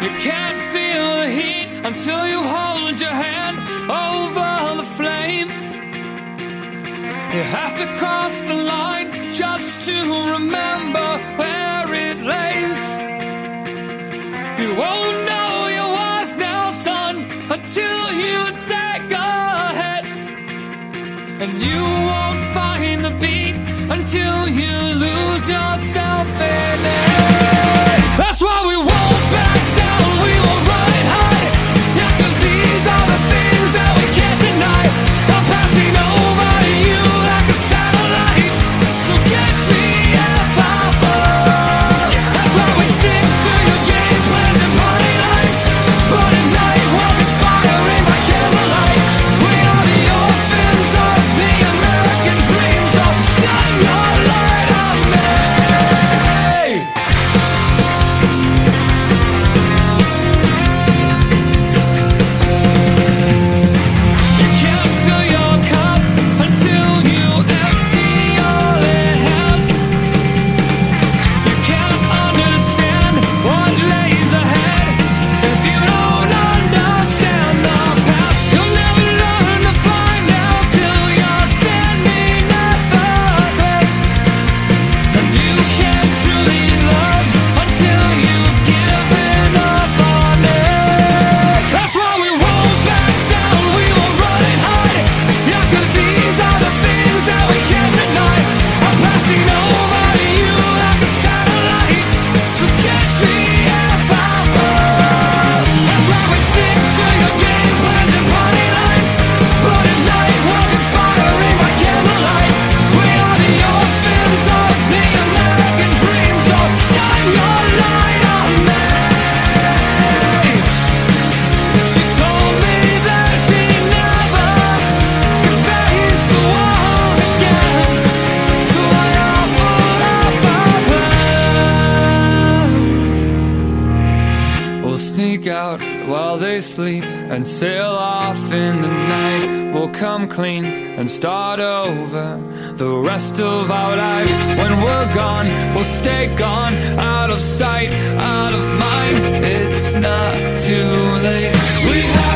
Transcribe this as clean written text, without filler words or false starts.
You can't feel the heat until you hold your hand over the flame. You have to cross the line just to remember where it lays. You won't know your worth now, son, until you take a hit. And you won't find the beat until you lose yourself in it. That's why we won't back down, we won't run high. Yeah, 'cause these are the things that we can't deny. I'm passing over to you like a satellite, so catch me if I fall. That's why we stick to your game plans and party lights, but at night we're inspiring by candlelight. We are the orphans of the American dream, so shine your light on me. You can't fill your cup until you empty all it has. You can't understand what lays ahead if you don't understand the past. You'll never learn to fly now till you're standing at the best. And you can't truly love until you've given up on it. That's why we won't back down, we won't run and hide. Yeah, 'cause these are the things that we can't deny. I'm passing over to you like a satellite, so catch me if I fall. That's why we stick to your game plans and party lights, but at night we're inspiring by candlelight. We are the orphans of the American dream, so shine your light on me. She told me that she never could face the world again, so I offered up a plan. We'll sneak out while they sleep and sail off in the night. We'll come clean and start over the rest of our lives. When we're gone, we'll stay gone, out of sight, out of mind. It's not too late. We have